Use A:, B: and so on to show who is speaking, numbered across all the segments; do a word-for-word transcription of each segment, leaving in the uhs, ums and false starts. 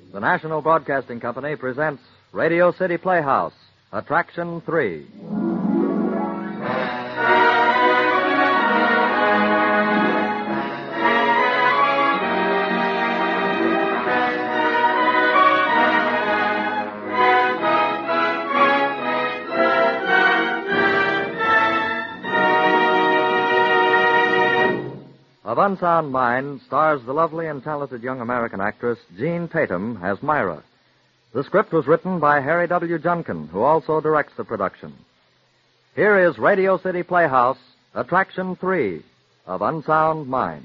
A: the National Broadcasting Company presents Radio City Playhouse, Attraction three. Of Unsound Mind stars the lovely and talented young American actress Jean Tatum as Myra. The script was written by Harry W. Junkin, who also directs the production. Here is Radio City Playhouse, Attraction three of Unsound Mind.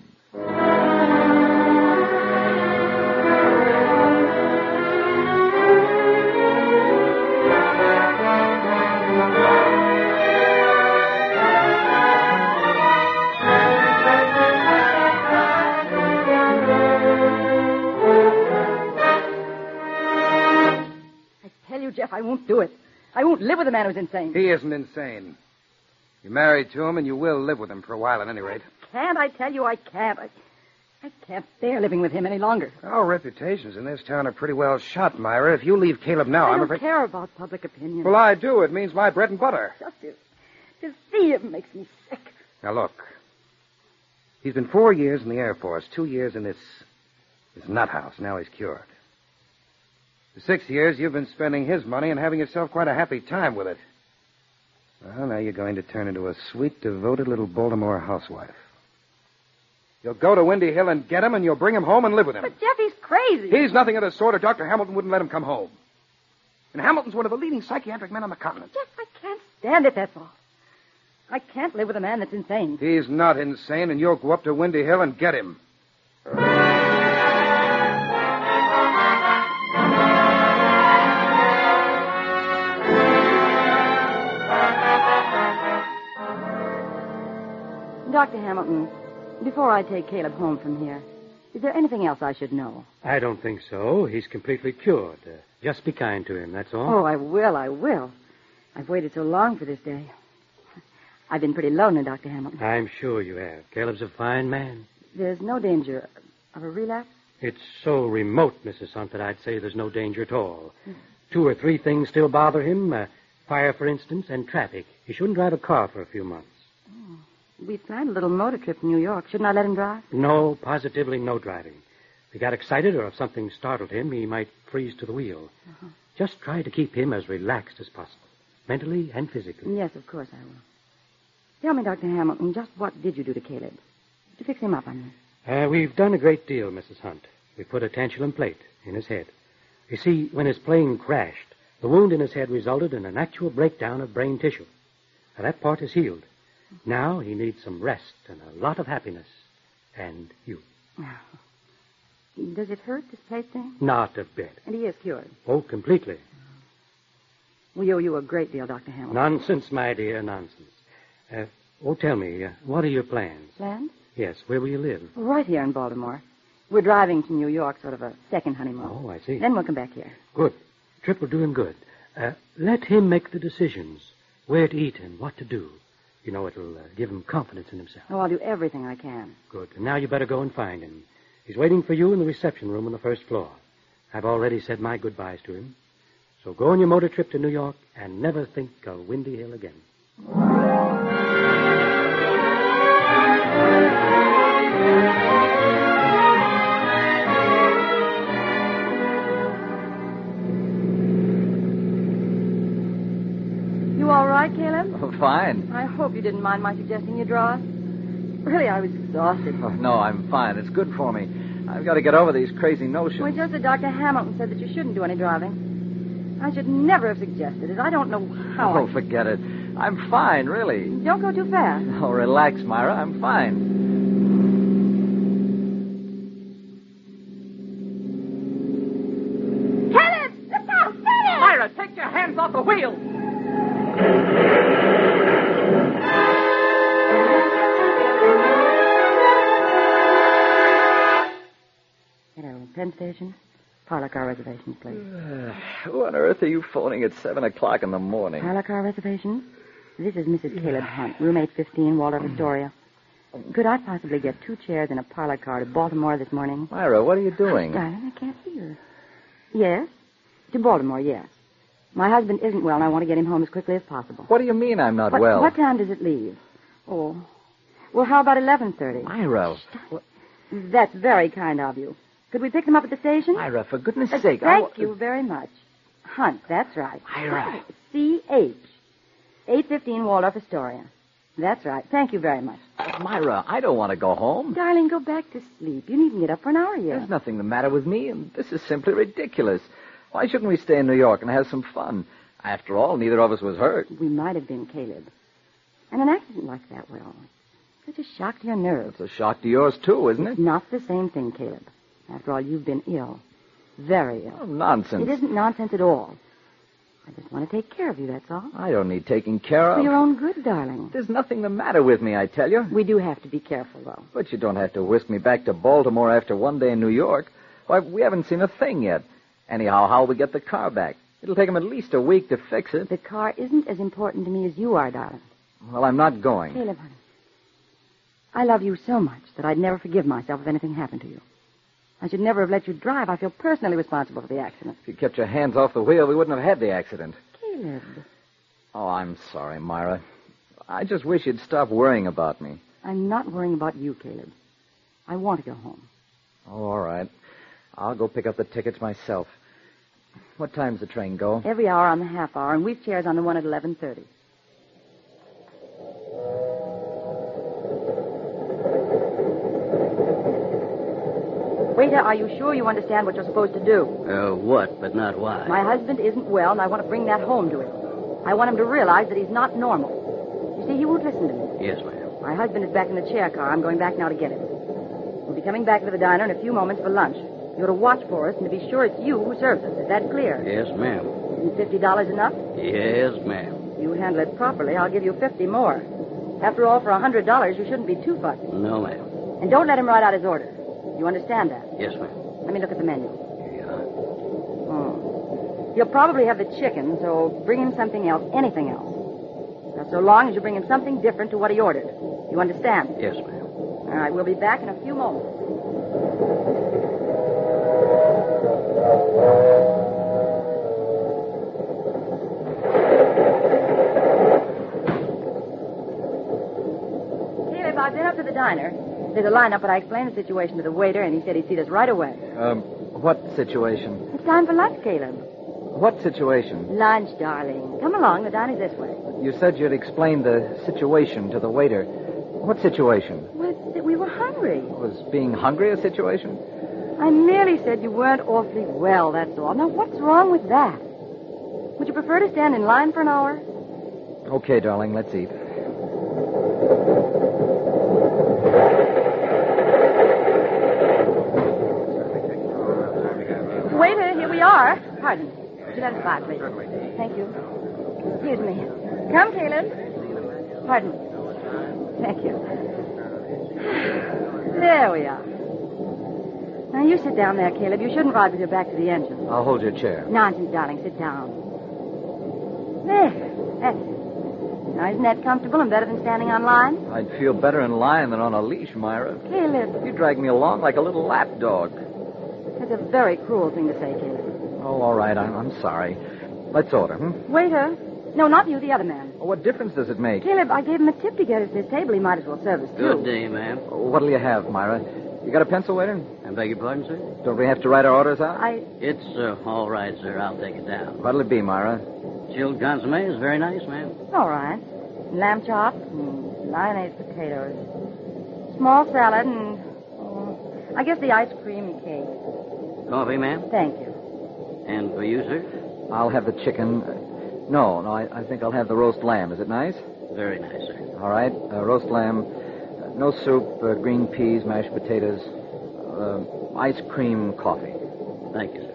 B: Jeff, I won't do it. I won't live with a man who's insane.
C: He isn't insane. You're married to him, and you will live with him for a while at any rate.
B: Can't I tell you I can't? I, I can't bear living with him any longer.
C: Our reputations in this town are pretty well shot, Myra. If you leave Caleb now,
B: I
C: I'm
B: don't
C: afraid...
B: care about public opinion.
C: Well, I do. It means my bread and butter.
B: Just to, to see him makes me sick.
C: Now, look. He's been four years in the Air Force, two years in this... this nut house. Now he's cured. For six years, you've been spending his money and having yourself quite a happy time with it. Well, now you're going to turn into a sweet, devoted little Baltimore housewife. You'll go to Windy Hill and get him, and you'll bring him home and live with him.
B: But Jeff, he's crazy.
C: He's nothing of the sort, or Doctor Hamilton wouldn't let him come home. And Hamilton's one of the leading psychiatric men on the continent.
B: Jeff, I can't stand it, that's all. I can't live with a man that's insane.
C: He's not insane, and you'll go up to Windy Hill and get him.
B: Doctor Hamilton, before I take Caleb home from here, is there anything else I should know?
D: I don't think so. He's completely cured. Uh, just be kind to him, that's all.
B: Oh, I will, I will. I've waited so long for this day. I've been pretty lonely, Doctor Hamilton.
D: I'm sure you have. Caleb's a fine man.
B: There's no danger of a relapse?
D: It's so remote, Missus Hunt, that I'd say there's no danger at all. Mm. Two or three things still bother him. Uh, fire, for instance, and traffic. He shouldn't drive a car for a few months.
B: Oh. We planned a little motor trip to New York. Shouldn't I let him drive?
D: No, positively no driving. If he got excited or if something startled him, he might freeze to the wheel. Uh-huh. Just try to keep him as relaxed as possible, mentally and physically.
B: Yes, of course I will. Tell me, Doctor Hamilton, just what did you do to Caleb? To fix him up, I mean.
D: Uh, we've done a great deal, Missus Hunt. We put a tantalum plate in his head. You see, when his plane crashed, the wound in his head resulted in an actual breakdown of brain tissue. Now, that part is healed. Now he needs some rest and a lot of happiness. And you.
B: Does it hurt, this plate thing?
D: Not a bit.
B: And he is cured?
D: Oh, completely.
B: We owe you a great deal, Doctor Hamilton.
D: Nonsense, my dear, nonsense. Uh, oh, tell me, uh, what are your plans?
B: Plans?
D: Yes, where will you live?
B: Right here in Baltimore. We're driving to New York, sort of a second honeymoon.
D: Oh, I see.
B: Then we'll come back here.
D: Good. Trip will do him good. Uh, let him make the decisions, where to eat and what to do. You know, it'll uh, give him confidence in himself.
B: Oh, I'll do everything I can.
D: Good. And now you better go and find him. He's waiting for you in the reception room on the first floor. I've already said my goodbyes to him. So go on your motor trip to New York and never think of Windy Hill again.
B: You all right, Caleb?
A: Oh, fine.
B: I hope you didn't mind my suggesting you draw us. Really, I was exhausted.
A: Oh, no, I'm fine. It's good for me. I've got to get over these crazy notions.
B: Well, just that Doctor Hamilton said that you shouldn't do any driving. I should never have suggested it. I don't know how
A: Oh,
B: I...
A: forget it. I'm fine, really.
B: Don't go too fast.
A: Oh, relax, Myra. I'm fine.
B: Caleb! Look out! Stay there!
C: Myra, take your hands off the wheel!
B: Hello, Penn Station. Parlor car reservations, please.
A: Uh, who on earth are you phoning at seven o'clock in the morning?
B: Parlor car reservations? This is Missus Caleb Hunt, room eight fifteen, Waldorf Astoria. Could I possibly get two chairs and a parlor car to Baltimore this morning?
A: Myra, what are you doing?
B: Oh, darling, I can't hear. Yes? To Baltimore, yes. My husband isn't well, and I want to get him home as quickly as possible.
A: What do you mean I'm not
B: what,
A: well?
B: What time does it leave? Oh. Well, how about eleven thirty?
A: Myra.
B: That's very kind of you. Could we pick them up at the station?
A: Myra, for goodness
B: Uh,
A: sake.
B: Thank
A: I...
B: you very much. Hunt, that's right.
A: Myra.
B: C H. eight fifteen Waldorf Astoria. That's right. Thank you very much.
A: But Myra, I don't want to go home.
B: Darling, go back to sleep. You needn't get up for an hour yet.
A: There's nothing the matter with me, and this is simply ridiculous. Why shouldn't we stay in New York and have some fun? After all, neither of us was hurt.
B: We might have been, Caleb. And an accident like that, well, such a shock to your nerves.
A: It's a shock to yours, too, isn't it?
B: Not the same thing, Caleb. After all, you've been ill. Very ill.
A: Oh, nonsense.
B: It isn't nonsense at all. I just want to take care of you, that's all.
A: I don't need taking care of.
B: For your own good, darling.
A: There's nothing the matter with me, I tell you.
B: We do have to be careful, though.
A: But you don't have to whisk me back to Baltimore after one day in New York. Why, we haven't seen a thing yet. Anyhow, how'll we get the car back? It'll take him at least a week to fix it.
B: The car isn't as important to me as you are, darling.
A: Well, I'm not going.
B: Caleb, honey, I love you so much that I'd never forgive myself if anything happened to you. I should never have let you drive. I feel personally responsible for the accident.
A: If you kept your hands off the wheel, we wouldn't have had the accident.
B: Caleb.
A: Oh, I'm sorry, Myra. I just wish you'd stop worrying about me.
B: I'm not worrying about you, Caleb. I want to go home.
A: Oh, all right. I'll go pick up the tickets myself. What time's the train go?
B: Every hour on the half hour, and we've chairs on the one at eleven thirty. Waiter, are you sure you understand what you're supposed to do?
E: Uh, what, but not why?
B: My husband isn't well, and I want to bring that home to him. I want him to realize that he's not normal. You see, he won't listen to me.
E: Yes, ma'am.
B: My husband is back in the chair car. I'm going back now to get him. We'll be coming back to the diner in a few moments for lunch. You're to watch for us and to be sure it's you who serves us. Is that clear?
E: Yes, ma'am.
B: Isn't fifty dollars enough?
E: Yes, ma'am.
B: You handle it properly, I'll give you fifty more. After all, for a hundred dollars, you shouldn't be too fussy.
E: No, ma'am.
B: And don't let him write out his order. You understand that?
E: Yes, ma'am.
B: Let me look at the menu.
E: Here you are.
B: Oh. He'll probably have the chicken, so bring him something else, anything else. Now, so long as you bring him something different to what he ordered. You understand?
E: Yes, ma'am.
B: All right, we'll be back in a few moments. Caleb, I've been up to the diner. There's a lineup, but I explained the situation to the waiter, and he said he'd see us right away.
A: Um, what situation?
B: It's time for lunch, Caleb.
A: What situation?
B: Lunch, darling. Come along. The diner's this way.
A: You said you'd explain the situation to the waiter. What situation?
B: Well, it's that we were hungry.
A: Was being hungry a situation?
B: I merely said you weren't awfully well, that's all. Now, what's wrong with that? Would you prefer to stand in line for an hour?
A: Okay, darling, let's eat.
B: Waiter, here we are. Pardon. Would you let us by, please? Thank you. Excuse me. Come, Caleb. Pardon. Thank you. There we are. Now, you sit down there, Caleb. You shouldn't ride with your back to the engine.
A: I'll hold your chair.
B: Nonsense, darling. Sit down. There. That's it. Now, isn't that comfortable and better than standing on line?
A: I'd feel better in line than on a leash, Myra.
B: Caleb.
A: You dragged me along like a little lap dog.
B: That's a very cruel thing to say, Caleb.
A: Oh, all right. I'm, I'm sorry. Let's order, hmm?
B: Waiter. No, not you, the other man.
A: Oh, what difference does it make?
B: Caleb, I gave him a tip to get us this table. He might as well serve us, too.
E: Good day, ma'am.
A: Oh, what'll you have, Myra? You got a pencil, waiter?
E: I beg your pardon, sir?
A: Don't we have to write our orders out?
B: I...
E: It's uh, all right, sir. I'll take it down.
A: What'll it be, Myra?
E: Chilled consomme is very nice, ma'am.
B: All right. Lamb chops and mayonnaise potatoes. Small salad and... Oh, I guess the ice cream cake.
E: Coffee, ma'am?
B: Thank you.
E: And for you, sir?
A: I'll have the chicken. Uh, no, no, I, I think I'll have the roast lamb. Is it nice?
E: Very nice, sir.
A: All right. Uh, roast lamb. Uh, no soup, uh, green peas, mashed potatoes. Uh, ice cream, coffee.
E: Thank you, sir.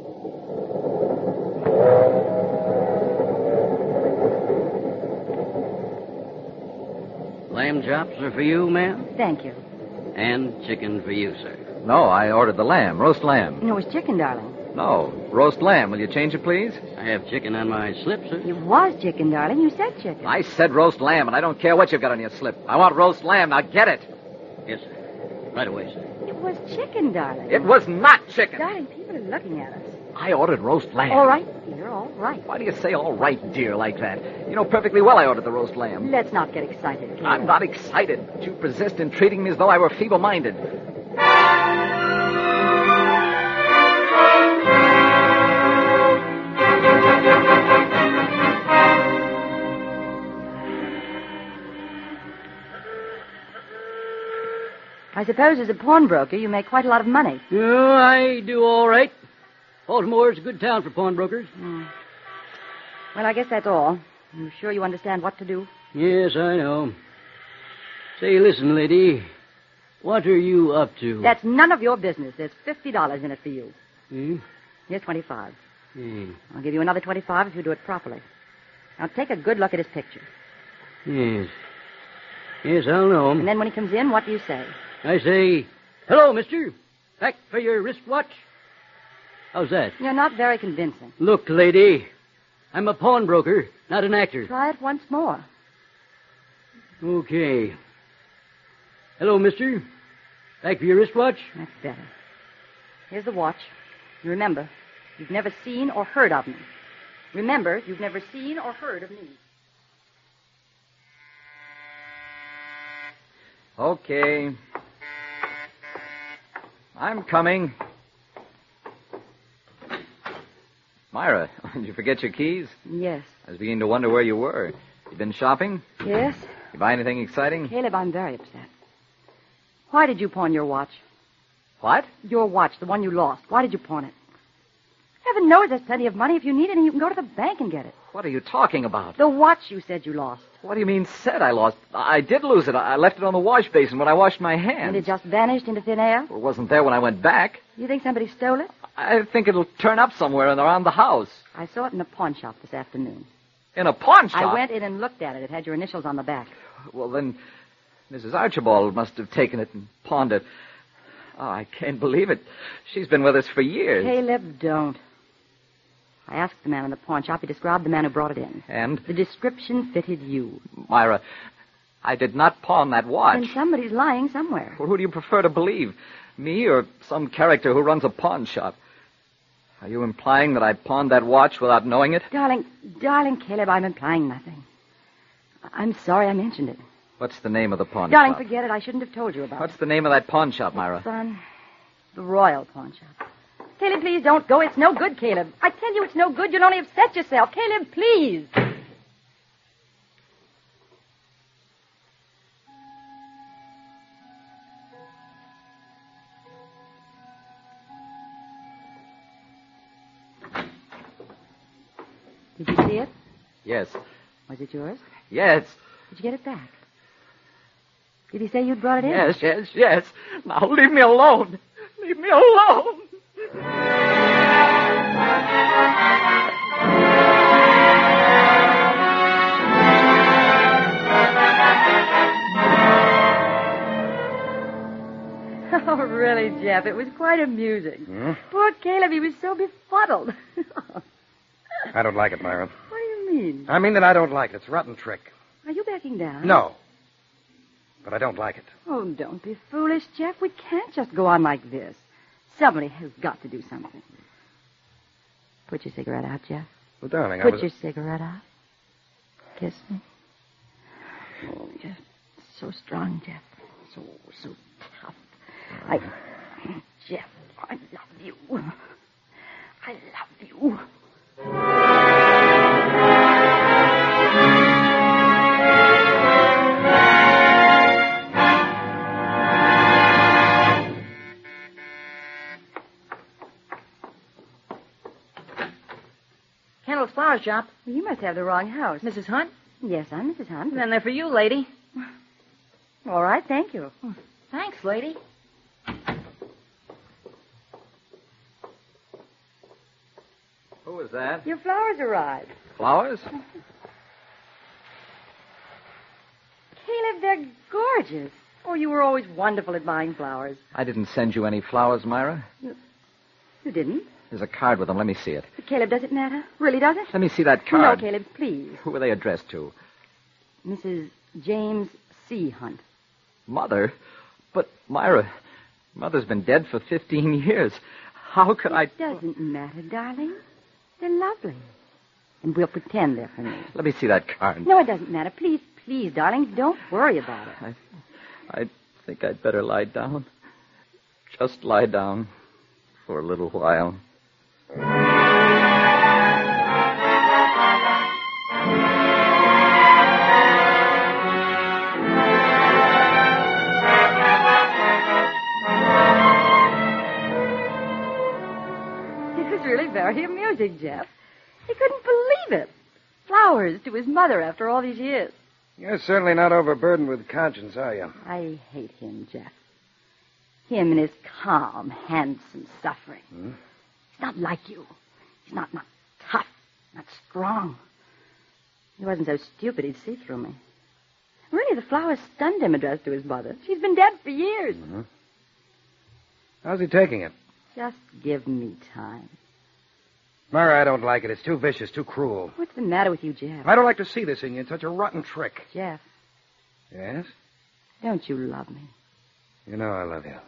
E: Lamb chops are for you, ma'am?
B: Thank you.
E: And chicken for you, sir.
A: No, I ordered the lamb. Roast lamb.
B: No, it's chicken, darling.
A: No, roast lamb. Will you change it, please?
E: I have chicken on my slip, sir.
B: It was chicken, darling. You said chicken.
A: I said roast lamb, and I don't care what you've got on your slip. I want roast lamb. Now get it.
E: Yes, sir. Right away, sir.
B: It was chicken, darling.
A: It was not chicken.
B: Darling, people are looking at us.
F: I ordered roast lamb.
B: All right, dear, all right.
F: Why do you say all right, dear, like that? You know perfectly well I ordered the roast lamb.
B: Let's not get excited, Caleb.
F: I'm not excited, but you persist in treating me as though I were feeble-minded.
B: I suppose as a pawnbroker you make quite a lot of money.
E: Oh, I do all right. Baltimore's a good town for pawnbrokers.
B: Mm. Well, I guess that's all. I'm sure you understand what to do.
E: Yes, I know. Say, listen, lady. What are you up to?
B: That's none of your business. There's fifty dollars in it for you.
E: Hmm?
B: Here's twenty-five.
E: Hmm.
B: I'll give you another twenty-five if you do it properly. Now take a good look at his picture.
E: Yes. Yes, I'll know.
B: And then when he comes in, what do you say?
E: I say, hello, mister. Back for your wristwatch? How's that?
B: You're not very convincing.
E: Look, lady, I'm a pawnbroker, not an actor.
B: Try it once more.
E: Okay. Hello, mister. Back for your wristwatch?
B: That's better. Here's the watch. You remember, you've never seen or heard of me. Remember, you've never seen or heard of me.
F: Okay. I'm coming. Myra, did you forget your keys?
B: Yes.
F: I was beginning to wonder where you were. You been shopping?
B: Yes?
F: You buy anything exciting?
B: Caleb, I'm very upset. Why did you pawn your watch?
F: What?
B: Your watch, the one you lost. Why did you pawn it? Heaven knows there's plenty of money. If you need any, you can go to the bank and get it.
F: What are you talking about?
B: The watch you said you lost.
F: What do you mean, said I lost? I did lose it. I left it on the wash basin when I washed my hands.
B: And it just vanished into thin air?
F: Well, it wasn't there when I went back.
B: You think somebody stole it?
F: I think it'll turn up somewhere and around the house.
B: I saw it in a pawn shop this afternoon.
F: In a pawn shop?
B: I went in and looked at it. It had your initials on the back.
F: Well, then, Missus Archibald must have taken it and pawned it. Oh, I can't believe it. She's been with us for years.
B: Caleb, don't. I asked the man in the pawn shop. He described the man who brought it in.
F: And?
B: The description fitted you.
F: Myra, I did not pawn that watch.
B: Then somebody's lying somewhere.
F: Well, who do you prefer to believe? Me or some character who runs a pawn shop? Are you implying that I pawned that watch without knowing it?
B: Darling, darling Caleb, I'm implying nothing. I'm sorry I mentioned it.
F: What's the name of the pawn
B: Darling,
F: shop?
B: forget it. I shouldn't have told you about
F: What's
B: it.
F: the name of that pawn shop, Myra?
B: Son, the Royal Pawn Shop. Caleb, please don't go. It's no good, Caleb. I tell you it's no good. You'll only upset yourself. Caleb, please. Did you see it?
F: Yes.
B: Was it yours?
F: Yes.
B: Did you get it back? Did he say you'd brought it in?
F: Yes, yes, yes. Now leave me alone. Leave me alone.
B: Oh, really, Jeff, it was quite amusing.
C: Hmm?
B: Poor Caleb, he was so befuddled.
C: I don't like it, Myra.
B: What do you mean?
C: I mean that I don't like it. It's a rotten trick.
B: Are you backing down?
C: No. But I don't like it.
B: Oh, don't be foolish, Jeff. We can't just go on like this. Somebody has got to do something. Put your cigarette out, Jeff.
C: Well, darling, I
B: Put
C: was...
B: your cigarette out. Kiss me. Oh, Jeff. So strong, Jeff. So, so tough. I... Jeff, I love you. I love you.
G: Kendall's Flower Shop.
B: You must have the wrong house.
G: Missus Hunt?
B: Yes, I'm Missus Hunt.
G: Then they're for you, lady.
B: All right, thank you.
G: Thanks, lady.
F: Who was that?
B: Your flowers arrived.
F: Flowers?
B: Caleb, they're gorgeous. Oh, you were always wonderful at buying flowers.
F: I didn't send you any flowers, Myra.
B: You didn't?
F: There's a card with them. Let me see it.
B: But Caleb, does it matter? Really, does it?
F: Let me see that
B: No,
F: card.
B: Caleb, please.
F: Who were they addressed to?
B: Missus James C. Hunt.
F: Mother? But, Myra, Mother's been dead for fifteen years. how could I...
B: It doesn't matter, darling. They're lovely. And we'll pretend they're for me.
F: Let me see that card.
B: No, it doesn't matter. Please, please, darling, don't worry about it.
F: I, I think I'd better lie down. Just lie down for a little while.
B: This is really very amusing, Jeff. He couldn't believe it. Flowers to his mother after all these years.
C: You're certainly not overburdened with conscience, are you?
B: I hate him, Jeff. Him and his calm, handsome suffering.
C: Hmm?
B: He's not like you. He's not, not tough, not strong. He wasn't so stupid he'd see through me. Really, the flowers stunned him addressed to his mother. She's been dead for years.
C: Mm-hmm. How's he taking it?
B: Just give me time.
C: Myra, I don't like it. It's too vicious, too cruel.
B: What's the matter with you, Jeff?
C: I don't like to see this in you. It's such a rotten trick.
B: Jeff,
C: Yes?
B: don't you love me?
C: You know I love you.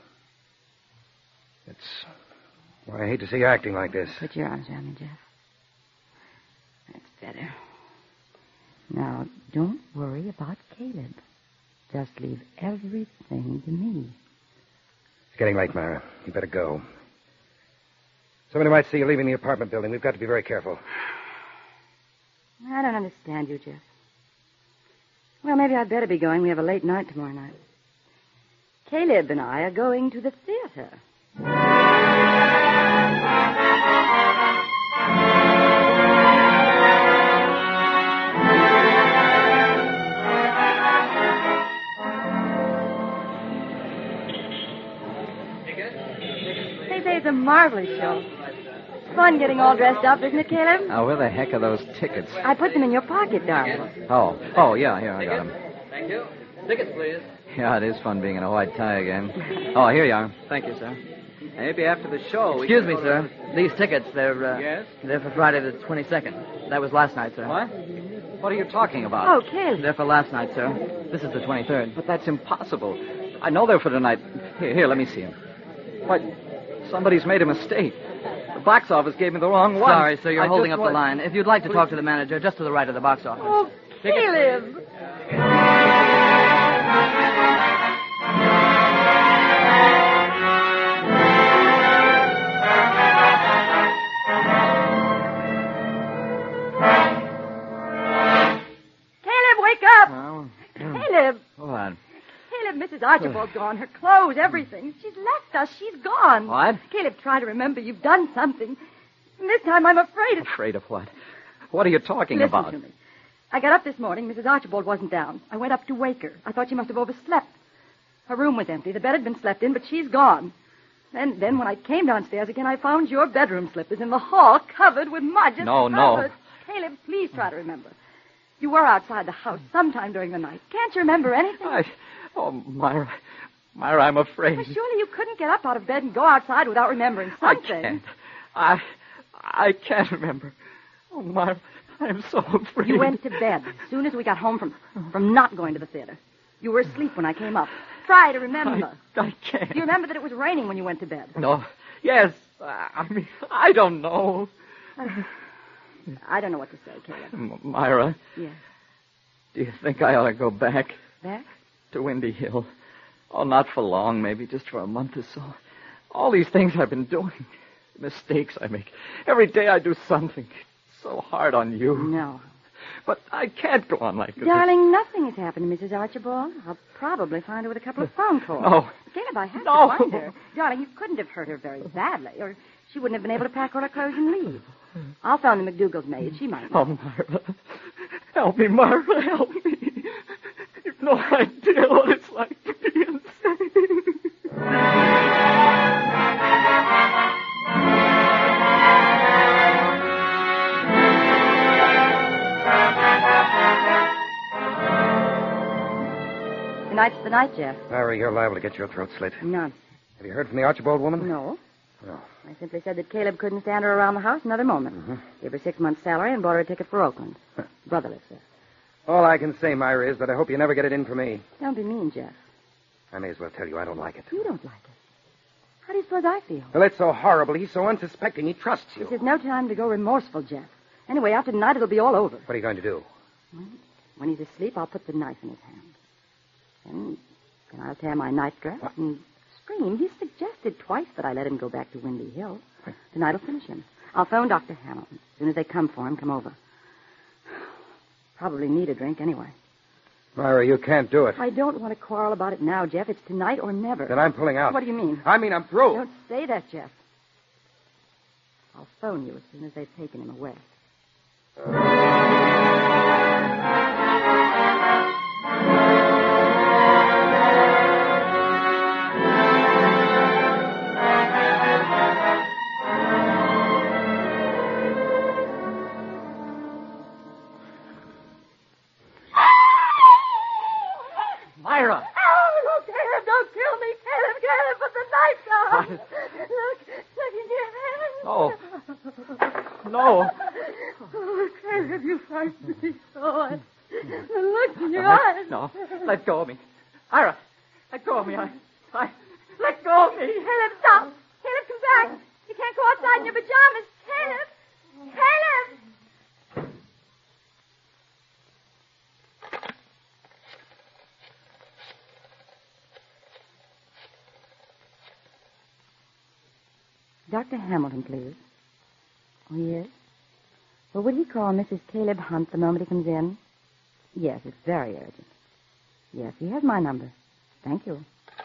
C: It's why I hate to see you acting like this.
B: Put your arms around me, Jeff. That's better. Now, don't worry about Caleb. Just leave everything to me.
C: It's getting late, Myra. You better go. Somebody might see you leaving the apartment building. We've got to be very careful.
B: I don't understand you, Jeff. Well, maybe I'd better be going. We have a late night tomorrow night. Caleb and I are going to the theater. They say it's a marvelous show. It's fun getting all dressed up, isn't it, Caleb?
F: Now, where the heck are those tickets?
B: I put them in your pocket, darling.
F: Oh, oh, yeah, here, I got them.
E: Thank you. Tickets, please.
F: Yeah, it is fun being in a white tie again. Oh, here you are.
H: Thank you, sir. Maybe after the show...
E: Excuse
H: me,
E: sir. These tickets, they're, uh...
H: Yes?
E: They're for Friday the twenty-second. That was last night, sir.
F: What? What are you talking about?
B: Oh, Caleb.
E: They're for last night, sir. This is the twenty-third.
F: But that's impossible. I know they're for tonight. Here, here, let me see them. What? Somebody's made a mistake. The box office gave me the wrong one.
E: Sorry, sir, you're
F: I
E: holding
F: just
E: up
F: wa-
E: the line. If you'd like to talk to the manager, just to the right of the box office.
B: Oh, Caleb. Caleb, wake up.
F: Well,
B: Caleb.
F: hold on.
B: Caleb, Missus Archibald's gone. Her clothes, everything. She's left us. She's gone.
F: What?
B: Caleb, try to remember. You've done something. And this time I'm afraid it's...
F: Afraid of what? What are you talking
B: Listen
F: about?
B: to me. I got up this morning. Missus Archibald wasn't down. I went up to wake her. I thought she must have overslept. Her room was empty. The bed had been slept in, but she's gone. Then, then when I came downstairs again, I found your bedroom slippers in the hall covered with mud. Just
F: No, no.
B: covered. Caleb, please try to remember. You were outside the house sometime during the night. Can't you remember anything?
F: I... Oh, Myra. Myra, I'm afraid.
B: Well, surely you couldn't get up out of bed and go outside without remembering
F: I
B: something.
F: can't. I... I can't remember. Oh, Myra, I'm so afraid.
B: You went to bed as soon as we got home from, from not going to the theater. You were asleep when I came up. Try to remember.
F: I, I can't.
B: Do you remember that it was raining when you went to bed?
F: No. Yes. I mean, I don't know.
B: I don't know what to say, Caleb.
F: M- Myra,
B: Yes.
F: do you think I ought to go back
B: Back?
F: to Windy Hill? Oh, not for long, maybe just for a month or so. All these things I've been doing, mistakes I make. Every day I do something. It's so hard on you.
B: No.
F: But I can't go on like this.
B: Darling, nothing has happened to Missus Archibald. I'll probably find her with a couple of phone calls.
F: No.
B: Caleb, I have
F: No.
B: to find her. Darling, you couldn't have hurt her very badly, or she wouldn't have been able to pack all her clothes and leave. I'll phone the McDougal's maid. She might know.
F: Oh, Myra. Help me, Myra. Help me. You've no idea what it's like to be insane.
B: Tonight's the night, Jeff.
C: Myra, you're liable to get your throat slit.
B: Nonsense.
C: Have you heard from the Archibald woman?
B: No.
C: No.
B: I simply said that Caleb couldn't stand her around the house another moment.
C: Mm-hmm.
B: Gave her six months' salary and bought her a ticket for Oakland. Brother lives there.
C: All I can say, Myra, is that I hope you never get it in for me.
B: Don't be mean, Jeff.
C: I may as well tell you I don't like it.
B: You don't like it. How do you suppose I feel?
C: Well, it's so horrible. He's so unsuspecting. He trusts you.
B: This is no time to go remorseful, Jeff. Anyway, after tonight, it'll be all over.
C: What are you going to do?
B: When, when he's asleep, I'll put the knife in his hand. Then, then I'll tear my nightdress
C: What?
B: and scream. He suggested twice that I let him go back to Windy Hill. Tonight'll finish him. I'll phone Doctor Hamilton. As soon as they come for him, come over. Probably need a drink anyway.
C: Myra, you can't do it.
B: I don't want to quarrel about it now, Jeff. It's tonight or never.
C: Then I'm pulling out.
B: What do you mean?
C: I mean, I'm through.
B: Don't say that, Jeff. I'll phone you as soon as they've taken him away.
F: Myra!
B: Oh, look, Caleb, don't kill me. Caleb, Caleb, put the knife down. Look, look in your hand.
F: No. No.
B: Oh, Caleb, you frightened me so. The look in your eyes.
F: No. Let go of me. Ira, let go of me. I, I, let go of me.
B: Caleb, stop. Caleb, come back. You can't go outside in your pajamas. Caleb. Caleb. Doctor Hamilton, please. Oh, yes? Well, would he call Missus Caleb Hunt the moment he comes in? Yes, it's very urgent. Yes, he has my number. Thank you.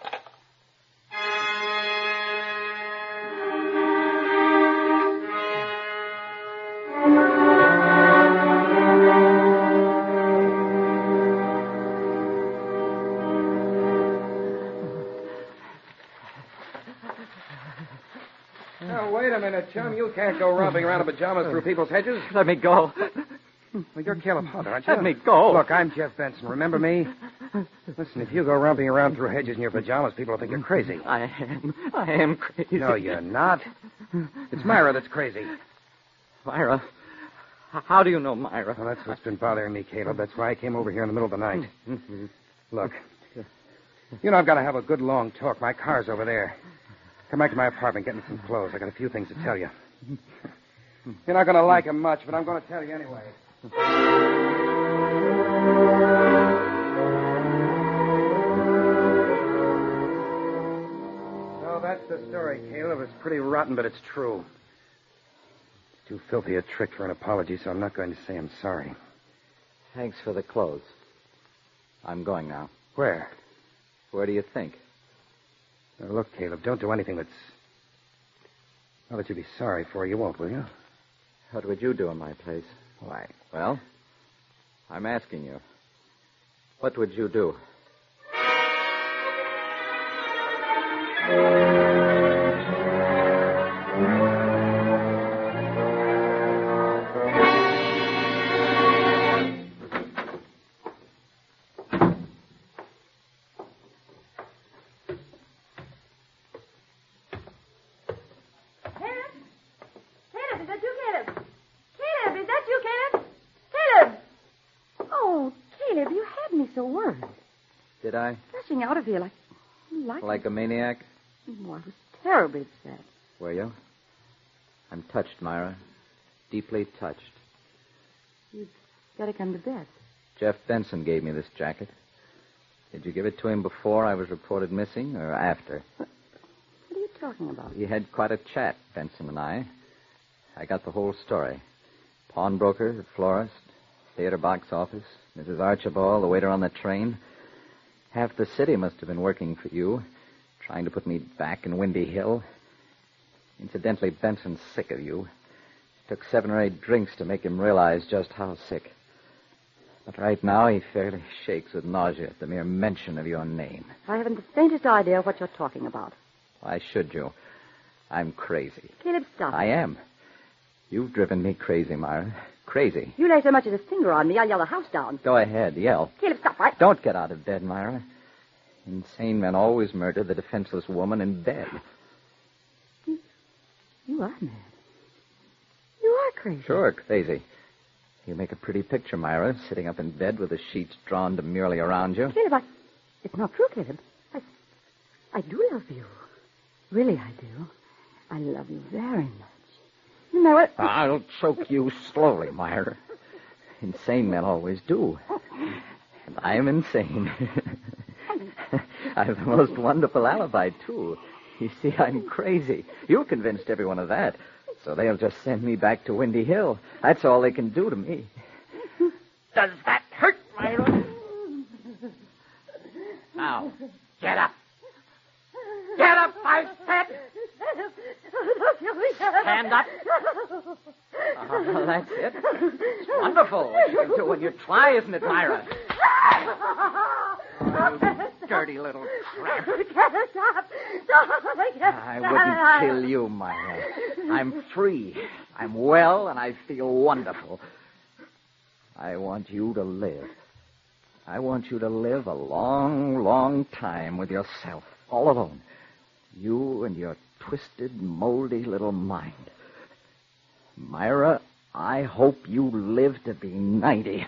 C: Now, wait a minute, chum. You can't go romping around in pajamas through people's hedges.
F: Let me go.
C: Well, you're Caleb Hunt, aren't you?
F: Let me go.
C: Look, I'm Jeff Benson. Remember me? Listen, if you go romping around through hedges in your pajamas, people will think you're crazy.
F: I am. I am crazy.
C: No, you're not. It's Myra that's crazy.
F: Myra? H- How do you know Myra?
C: Well, that's what's been bothering me, Caleb. That's why I came over here in the middle of the night. Look, you know I've got to have a good long talk. My car's over there. Come back to my apartment, get me some clothes. I got a few things to tell you. You're not going to like them much, but I'm going to tell you anyway. So that's the story, Caleb. It's pretty rotten, but it's true. It's too filthy a trick for an apology, so I'm not going to say I'm sorry.
F: Thanks for the clothes. I'm going now.
C: Where?
F: Where do you think?
C: Now, look, Caleb, don't do anything that's... Well, that you'd be sorry for. You won't, will you?
F: What would you do in my place?
C: Why?
F: Well, I'm asking you. What would you do? Did I?
B: Rushing out of here like... Like,
F: Like a maniac?
B: Oh, I was terribly upset.
F: Were you? I'm touched, Myra. Deeply touched.
B: You'd better come to bed.
F: Jeff Benson gave me this jacket. Did you give it to him before I was reported missing or after?
B: What are you talking about?
F: We had quite a chat, Benson and I. I got the whole story. Pawnbroker, the florist, theater box office, Missus Archibald, the waiter on the train. Half the city must have been working for you, trying to put me back in Windy Hill. Incidentally, Benson's sick of you. It took seven or eight drinks to make him realize just how sick. But right now, he fairly shakes with nausea at the mere mention of your name.
B: I haven't the faintest idea what you're talking about.
F: Why should you? I'm crazy.
B: Caleb, stop.
F: I am. You've driven me crazy, Myra. Crazy.
B: You lay so much as a finger on me, I'll yell the house down.
F: Go ahead, yell.
B: Caleb, stop, right?
F: Don't get out of bed, Myra. Insane men always murder the defenseless woman in bed.
B: You, you are mad. You are crazy.
F: Sure, crazy. You make a pretty picture, Myra, sitting up in bed with the sheets drawn demurely around you.
B: Caleb, I... It's not true, Caleb. I... I do love you. Really, I do. I love you very much. You know it.
F: I'll choke you slowly, Myra. Insane men always do. And I am insane. I have the most wonderful alibi, too. You see, I'm crazy. You convinced everyone of that. So they'll just send me back to Windy Hill. That's all they can do to me.
E: Does that hurt, Myra? Now, get up. Get up, I said. Stand up.
F: Oh, that's it. It's wonderful what you can do when you try, isn't it, Myra? You dirty little tramp. I wouldn't kill you, Myra. I'm free. I'm well, and I feel wonderful. I want you to live. I want you to live a long, long time with yourself, all alone. You and your twisted, moldy little mind. Myra, I hope you live to be ninety.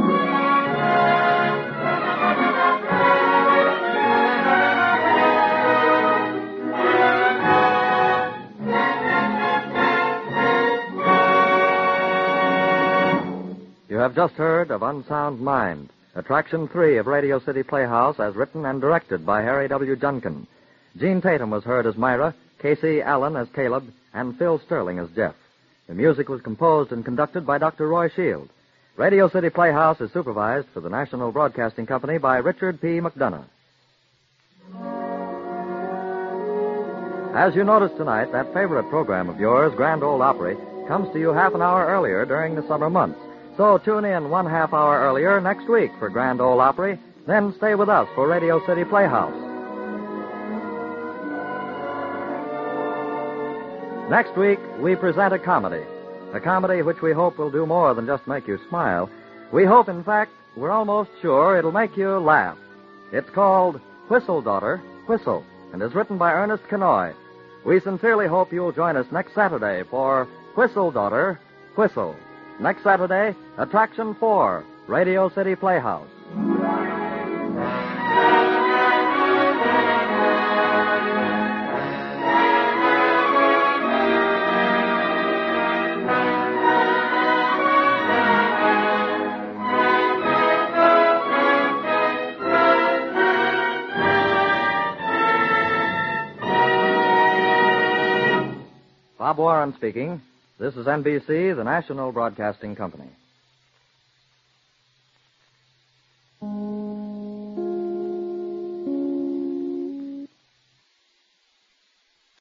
A: You have just heard of Unsound Mind, Attraction three of Radio City Playhouse, as written and directed by Harry W. Junkin. Gene Tatum was heard as Myra, Casey Allen as Caleb, and Phil Sterling as Jeff. The music was composed and conducted by Doctor Roy Shield. Radio City Playhouse is supervised for the National Broadcasting Company by Richard P. McDonough. As you noticed tonight, that favorite program of yours, Grand Ole Opry, comes to you half an hour earlier during the summer months. So tune in one half hour earlier next week for Grand Ole Opry, then stay with us for Radio City Playhouse. Next week, we present a comedy. A comedy which we hope will do more than just make you smile. We hope, in fact, we're almost sure it'll make you laugh. It's called Whistle, Daughter, Whistle, and is written by Ernest Kenoy. We sincerely hope you'll join us next Saturday for Whistle, Daughter, Whistle. Next Saturday, Attraction four, Radio City Playhouse. Bob Warren speaking. This is N B C, the National Broadcasting Company.